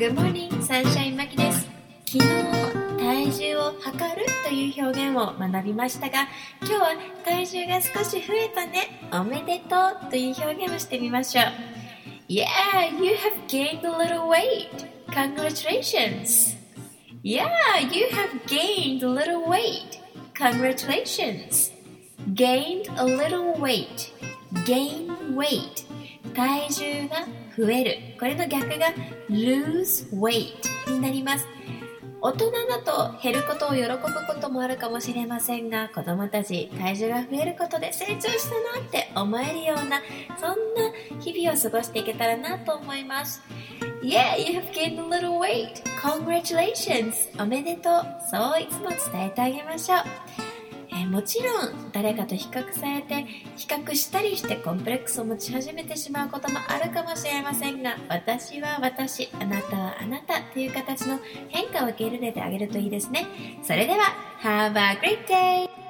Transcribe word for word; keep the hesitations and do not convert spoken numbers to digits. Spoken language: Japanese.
Good morning, サンシャインマキです。昨日、体重を測るという表現を学びましたが、今日は体重が少し増えたね、おめでとうという表現をしてみましょう。Yeah, you have gained a little weight. Congratulations. Yeah, you have gained a little weight. Congratulations. Gained a little weight. Gain weight. 体重が増える。これの逆が lose weight になります。大人だと減ることを喜ぶこともあるかもしれませんが、子供たち体重が増えることで成長したなって思えるような、そんな日々を過ごしていけたらなと思います。Yeah, you have gained a little weight. Congratulations. おめでとう。そういつも伝えてあげましょう。えー、もちろん誰かと比較されて比較したりしてコンプレックスを持ち始めてしまうこともあるかもしれませんが、私は私、あなたはあなたという形の変化を受け入れてあげるといいですね。それでは Have a great day!